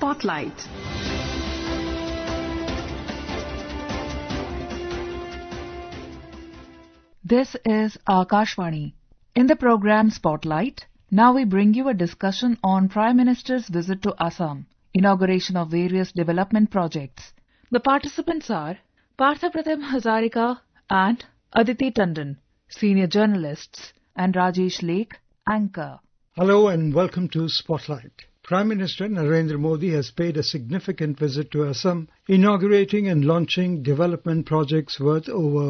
Spotlight. This is Akashvani. In the program Spotlight, now we bring you a discussion on Prime Minister's visit to Assam, inauguration of various development projects. The participants are Partha Pratim Hazarika and Aditi Tandon, senior journalists, and Rajesh Lake, anchor. Hello and welcome to Spotlight. Prime Minister Narendra Modi has paid a significant visit to Assam, inaugurating and launching development projects worth over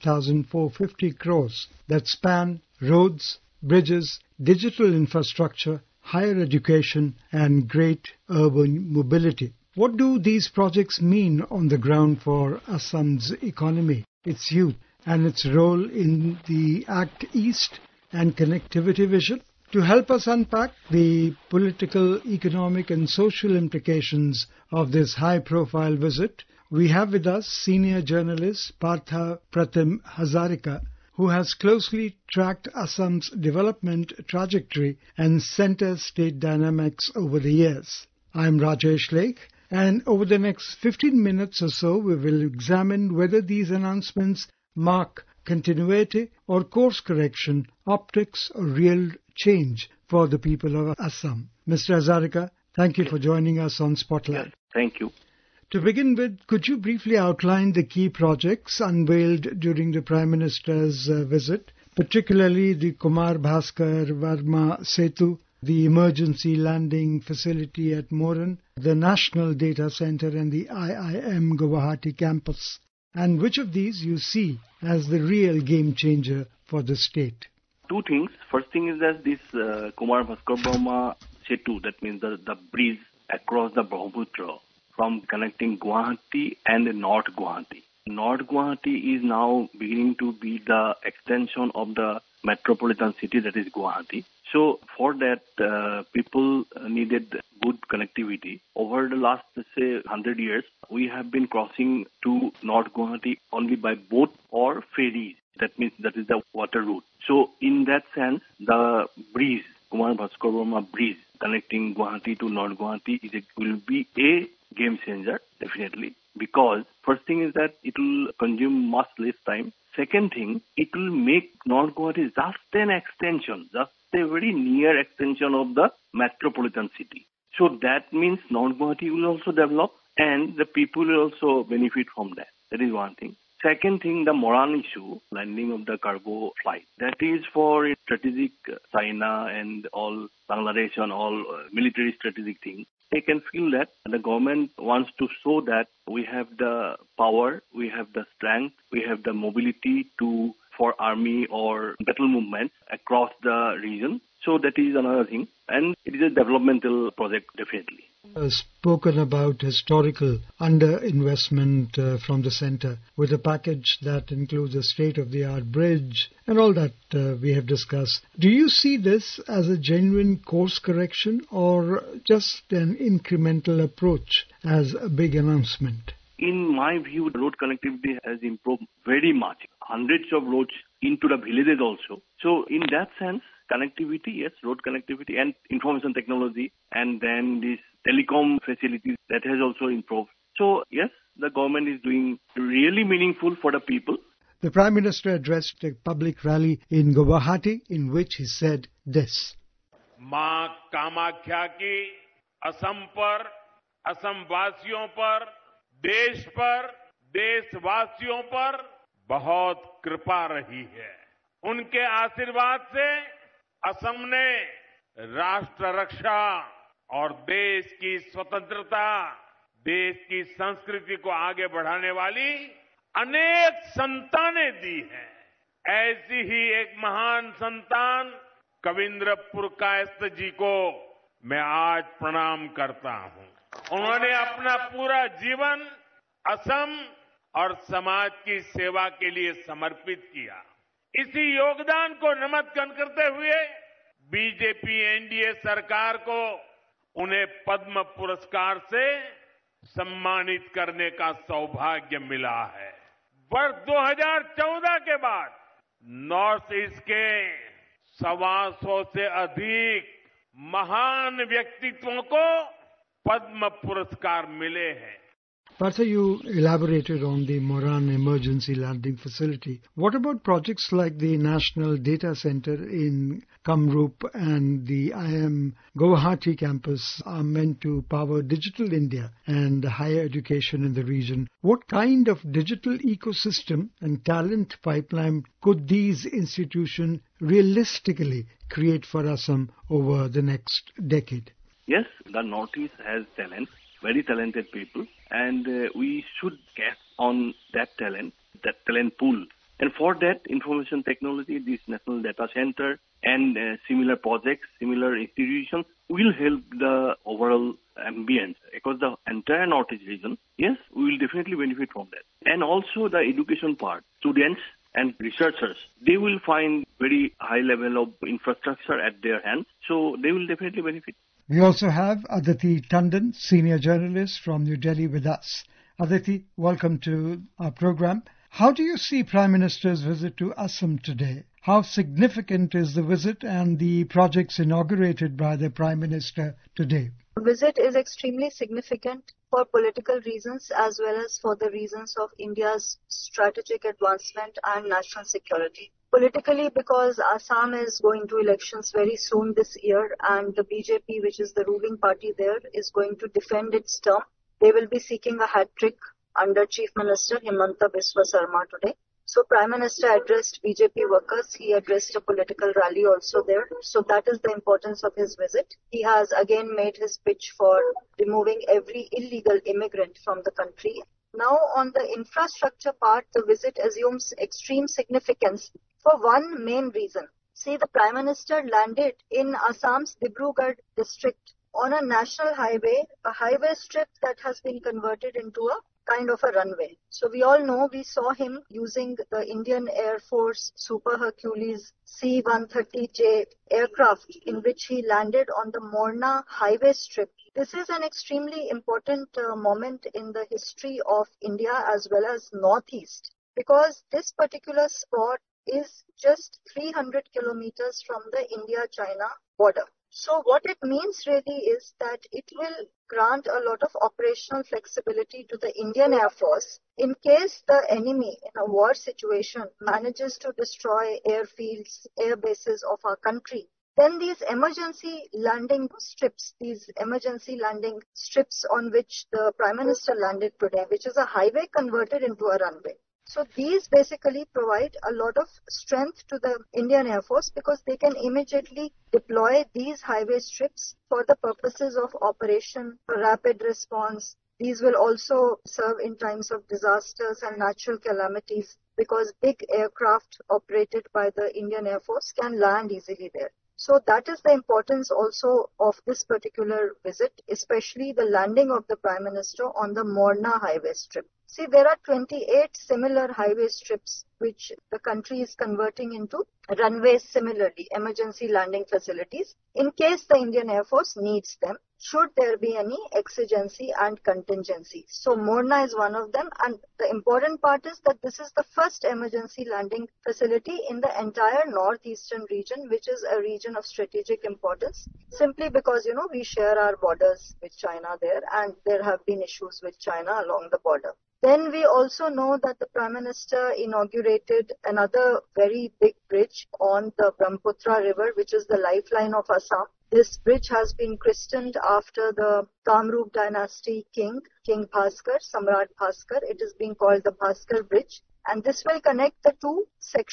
5,450 crores that span roads, bridges, digital infrastructure, higher education and great urban mobility. What do these projects mean on the ground for Assam's economy, its youth, and its role in the Act East and connectivity vision? To help us unpack the political, economic and social implications of this high-profile visit, we have with us senior journalist Partha Pratim Hazarika, who has closely tracked Assam's development trajectory and center-state dynamics over the years. I am Rajesh Lake, and over the next 15 minutes or so, we will examine whether these announcements mark continuity or course correction, optics or real change for the people of Assam. Mr. Hazarika, thank you for joining us on Spotlight. Yes, thank you. To begin with, could you briefly outline the key projects unveiled during the Prime Minister's visit, particularly the Kumar Bhaskar Varma Setu, the emergency landing facility at Moran, the National Data Center and the IIM Guwahati campus, and which of these you see as the real game changer for the state? Two things. First thing is that this Kumar Bhaskar Varma Setu, that means the bridge across the Brahmaputra from connecting Guwahati and North Guwahati. North Guwahati is now beginning to be the extension of the metropolitan city, that is Guwahati. So for that, people needed good connectivity. Over the last, say, 100 years, we have been crossing to North Guwahati only by boat or ferries. That means that is the water route. So in that sense, the bridge, Kumar Bhaskar Varma bridge connecting Guwahati to North Guwahati will be a game changer, definitely. Because first thing is that it will consume much less time. Second thing, it will make North Guwahati just an extension, just a very near extension of the metropolitan city. So that means North Guwahati will also develop and the people will also benefit from that. That is one thing. Second thing, the Moran issue, landing of the cargo flight. That is for strategic China and all Bangladesh and all military strategic things. They can feel that the government wants to show that we have the power, we have the strength, we have the mobility for army or battle movements across the region. So that is another thing. And it is a developmental project, definitely. Spoken about historical underinvestment from the centre with a package that includes a state-of-the-art bridge and all that we have discussed. Do you see this as a genuine course correction or just an incremental approach as a big announcement? In my view, the road connectivity has improved very much. Hundreds of roads into the villages also. So in that sense, connectivity, yes, road connectivity and information technology, and then this telecom facilities, that has also improved. So yes, the government is doing really meaningful for the people. The Prime Minister addressed a public rally in Guwahati in which he said this. मां कामाख्या की असम पर, असम वासियों पर, देश पर, देशवासियों पर बहुत कृपा रही है। उनके आशीर्वाद से असम ने राष्ट्र रक्षा और देश की स्वतंत्रता, देश की संस्कृति को आगे बढ़ाने वाली अनेक संतानें दी हैं। ऐसी ही एक महान संतान कविंद्र पुरकायस्थ जी को मैं आज प्रणाम करता हूं। उन्होंने अपना पूरा जीवन असम और समाज की सेवा के लिए समर्पित किया। इसी योगदान को नमन करते हुए बीजेपी एनडीए सरकार को उन्हें पद्म पुरस्कार से सम्मानित करने का सौभाग्य मिला है। वर्ष 2014 के बाद नॉर्थ ईस्ट के 125 से अधिक महान व्यक्तित्वों को पद्म पुरस्कार मिले हैं। Partha, you elaborated on the Moran Emergency Landing Facility. What about projects like the National Data Center in Kamrup and the IIM Guwahati campus are meant to power digital India and higher education in the region? What kind of digital ecosystem and talent pipeline could these institutions realistically create for Assam over the next decade? Yes, the Northeast has talent, very talented people, and we should get on that talent pool. And for that, information technology, this National Data Center and similar projects, similar institutions will help the overall ambience across the entire Northeast region. Yes, we will definitely benefit from that. And also the education part, students and researchers, they will find very high level of infrastructure at their hands, so they will definitely benefit. We also have Aditi Tandon, senior journalist from New Delhi with us. Aditi, welcome to our program. How do you see Prime Minister's visit to Assam today? How significant is the visit and the projects inaugurated by the Prime Minister today? The visit is extremely significant for political reasons as well as for the reasons of India's strategic advancement and national security. Politically, because Assam is going to elections very soon this year and the BJP, which is the ruling party there, is going to defend its term. They will be seeking a hat-trick under Chief Minister Himanta Biswa Sarma today. So Prime Minister addressed BJP workers. He addressed a political rally also there. So that is the importance of his visit. He has again made his pitch for removing every illegal immigrant from the country. Now on the infrastructure part, the visit assumes extreme significance for one main reason. See, the Prime Minister landed in Assam's Dibrugarh district on a national highway, a highway strip that has been converted into a kind of a runway. So we all know, we saw him using the Indian Air Force Super Hercules C-130J aircraft in which he landed on the Morna highway strip. This is an extremely important moment in the history of India as well as Northeast, because this particular spot is just 300 kilometers from the India-China border. So what it means really is that it will grant a lot of operational flexibility to the Indian Air Force in case the enemy in a war situation manages to destroy airfields, air bases of our country. Then these emergency landing strips on which the Prime Minister landed today, which is a highway converted into a runway. So these basically provide a lot of strength to the Indian Air Force because they can immediately deploy these highway strips for the purposes of operation, rapid response. These will also serve in times of disasters and natural calamities because big aircraft operated by the Indian Air Force can land easily there. So that is the importance also of this particular visit, especially the landing of the Prime Minister on the Morna highway strip. See, there are 28 similar highway strips which the country is converting into runways similarly, emergency landing facilities, in case the Indian Air Force needs them, should there be any exigency and contingency. So Morna is one of them, and the important part is that this is the first emergency landing facility in the entire northeastern region, which is a region of strategic importance, simply because, we share our borders with China there, and there have been issues with China along the border. Then we also know that the Prime Minister inaugurated another very big bridge on the Brahmaputra River, which is the lifeline of Assam. This bridge has been christened after the Kamrup dynasty king, King Bhaskar, Samrat Bhaskar. It is being called the Bhaskar Bridge. And this will connect the two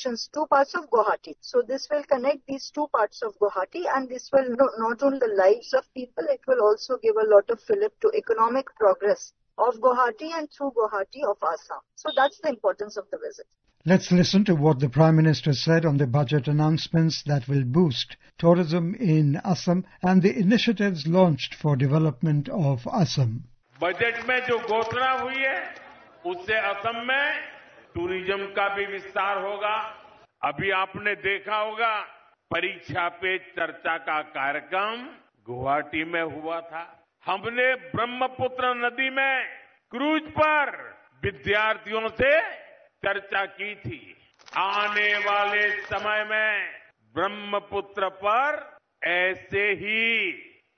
parts of Guwahati. So this will connect these two parts of Guwahati, and this will not only the lives of people, it will also give a lot of fillip to economic progress of Guwahati and through Guwahati of Assam. So that's the importance of the visit. Let's listen to what the Prime Minister said on the budget announcements that will boost tourism in Assam and the initiatives launched for development of Assam. Budget में जो घोषणा हुई है उससे असम में tourism का भी विस्तार होगा। अभी आपने देखा होगा परीक्षा पे चर्चा का कार्यक्रम गुवाहाटी में हुआ था। हमने ब्रह्मपुत्र नदी में क्रूज पर विद्यार्थियों से चर्चा की थी। आने वाले समय में ब्रह्मपुत्र पर ऐसे ही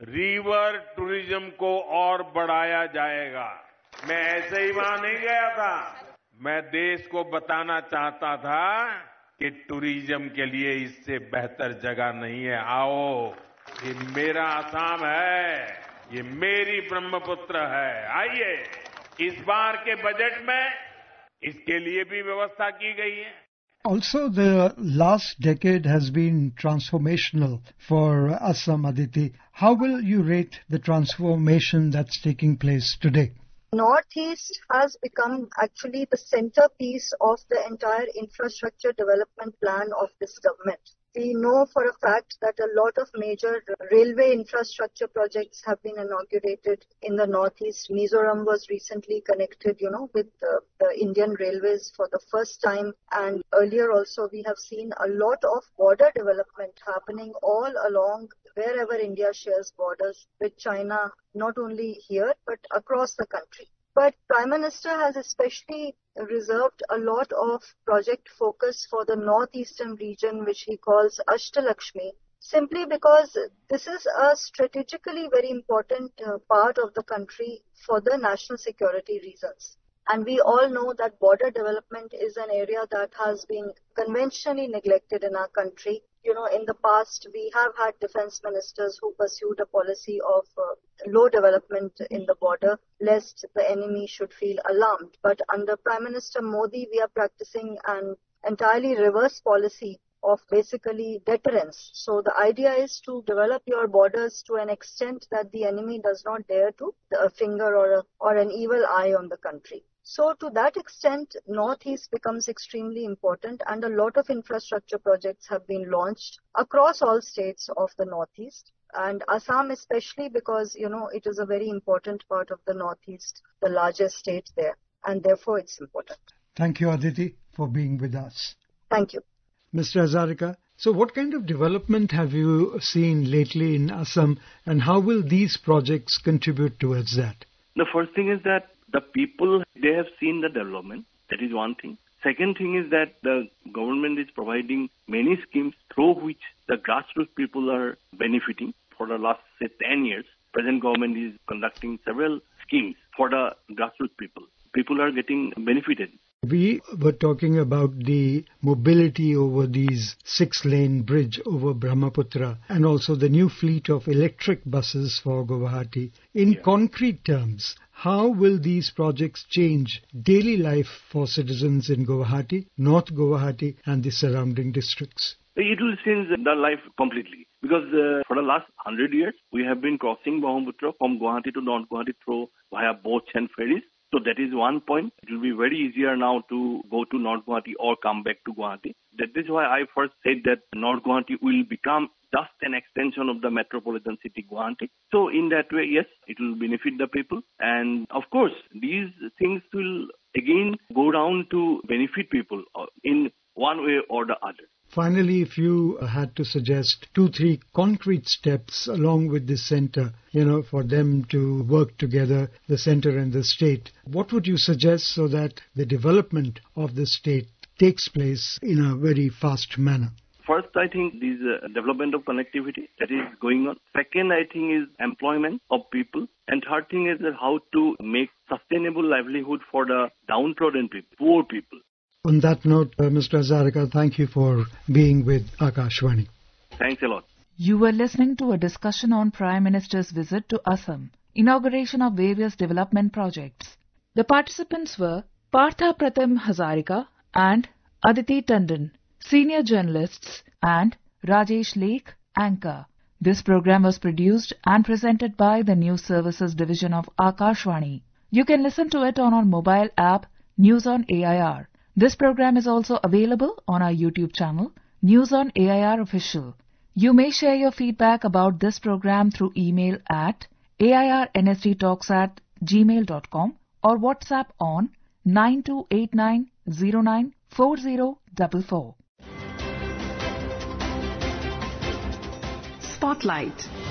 रिवर टूरिज्म को और बढ़ाया जाएगा। मैं ऐसे ही वहां नहीं गया था, मैं देश को बताना चाहता था कि टूरिज्म के लिए इससे बेहतर जगह नहीं है। आओ, ये मेरा असम है, ये मेरी ब्रह्मपुत्र है। आइए, इस बार के बजट में इसके लिए भी व्यवस्था की गई है। Also, the last decade has been transformational for Assam, Aditi. How will you rate the transformation that's taking place today? Northeast has become actually the centerpiece of the entire infrastructure development plan of this government. We know for a fact that a lot of major railway infrastructure projects have been inaugurated in the Northeast. Mizoram was recently connected, with the Indian Railways for the first time. And earlier also we have seen a lot of border development happening all along wherever India shares borders with China, not only here but across the country. But Prime Minister has especially reserved a lot of project focus for the northeastern region, which he calls Ashtalakshmi, simply because this is a strategically very important part of the country for the national security reasons. And we all know that border development is an area that has been conventionally neglected in our country. In the past, we have had defense ministers who pursued a policy of low development in the border, lest the enemy should feel alarmed. But under Prime Minister Modi, we are practicing an entirely reverse policy of basically deterrence. So the idea is to develop your borders to an extent that the enemy does not dare to a finger or an evil eye on the country. So to that extent, Northeast becomes extremely important, and a lot of infrastructure projects have been launched across all states of the Northeast, and Assam especially because, it is a very important part of the Northeast, the largest state there, and therefore it's important. Thank you, Aditi, for being with us. Thank you. Mr. Hazarika, so what kind of development have you seen lately in Assam, and how will these projects contribute towards that? The first thing is that the people, they have seen the development. That is one thing. Second thing is that the government is providing many schemes through which the grassroots people are benefiting. For the last, 10 years, present government is conducting several schemes for the grassroots people. People are getting benefited. We were talking about the mobility over these 6-lane bridge over Brahmaputra and also the new fleet of electric buses for Guwahati. In concrete terms, how will these projects change daily life for citizens in Guwahati, North Guwahati and the surrounding districts? It will change the life completely because for the last 100 years, we have been crossing Brahmaputra from Guwahati to North Guwahati through via boats and ferries. So that is one point. It will be very easier now to go to North Guwahati or come back to Guwahati. That is why I first said that North Guwahati will become just an extension of the metropolitan city Guwahati. So in that way, yes, it will benefit the people. And of course, these things will again go down to benefit people in one way or the other. Finally, if you had to suggest 2-3 concrete steps along with the centre, for them to work together, the centre and the state, what would you suggest so that the development of the state takes place in a very fast manner? First, I think this development of connectivity that is going on. Second, I think is employment of people. And third thing is how to make sustainable livelihood for the downtrodden people, poor people. On that note, Mr. Hazarika, thank you for being with Akashvani. Thanks a lot. You were listening to a discussion on Prime Minister's visit to Assam, inauguration of various development projects. The participants were Partha Pratim Hazarika and Aditi Tandon, senior journalists, and Rajesh Lake, anchor. This program was produced and presented by the News Services Division of Akashvani. You can listen to it on our mobile app, News on AIR. This program is also available on our YouTube channel, News on AIR Official. You may share your feedback about this program through email at airnsdtalks@gmail.com or WhatsApp on 9289094044. Spotlight.